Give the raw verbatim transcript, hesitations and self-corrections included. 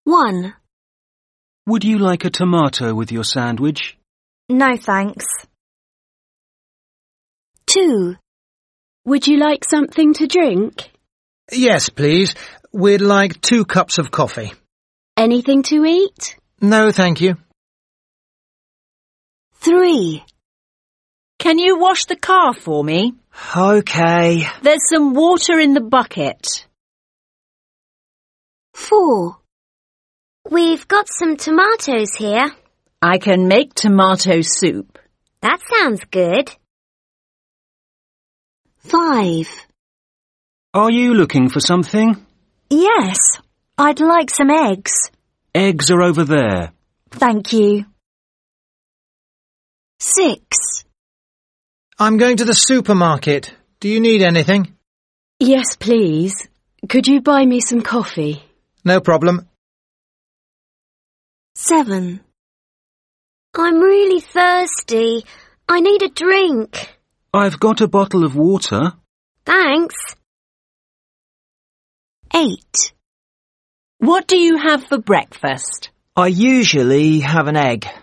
One. Would you like a tomato with your sandwich? No, thanks. Two. Would you like something to drink? Yes, please. We'd like two cups of coffee. Anything to eat? No, thank you. Three. Can you wash the car for me? OK. There's some water in the bucket. Four. We've got some tomatoes here. I can make tomato soup. That sounds good. Five. Are you looking for something? Yes, I'd like some eggs. Eggs are over there. Thank you. Six. I'm going to the supermarket. Do you need anything? Yes, please. Could you buy me some coffee? No problem. Seven. I'm really thirsty. I need a drink. I've got a bottle of water. Thanks. Eight. What do you have for breakfast? I usually have an egg.